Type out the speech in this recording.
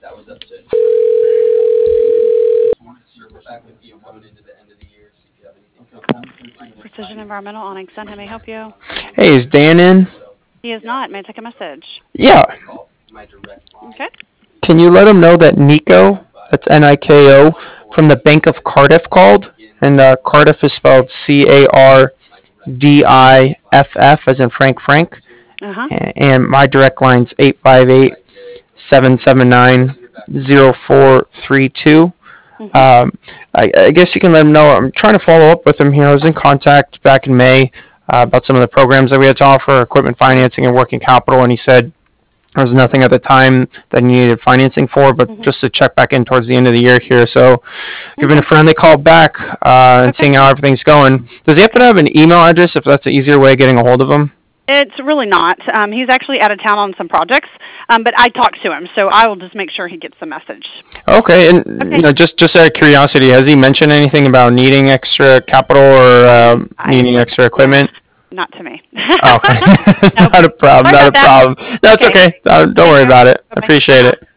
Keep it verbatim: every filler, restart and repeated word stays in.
Precision Environmental, Onyx Sun, how may I help you? Hey, is Dan in? He is not. May I take a message? Yeah. Okay. Can you let him know that Nico, that's N I K O, from the Bank of Cardiff called? And uh, Cardiff is spelled C A R D I F F, as in Frank Frank. Uh-huh. And my direct line's eight five eight, seven seven nine, zero four three two. Mm-hmm. Um, I, I guess you can let him know. I'm trying to follow up with him here. I was in contact back in May uh, about some of the programs that we had to offer, equipment financing and working capital, and he said there was nothing at the time that he needed financing for, but Mm-hmm. just to check back in towards the end of the year here. So giving a friendly call back uh, and Okay. seeing how everything's going. Does he happen to have an email address if that's an easier way of getting a hold of him? It's really not. Um, he's actually out of town on some projects, um, but I talked to him, so I will just make sure he gets the message. Okay, and Okay. you know, just just out of curiosity, has he mentioned anything about needing extra capital or uh, I- needing extra equipment? Not to me. Okay. Nope. Not a problem. Sorry Not a about that. problem. No, it's Okay. okay. Uh, don't worry about it. I appreciate it.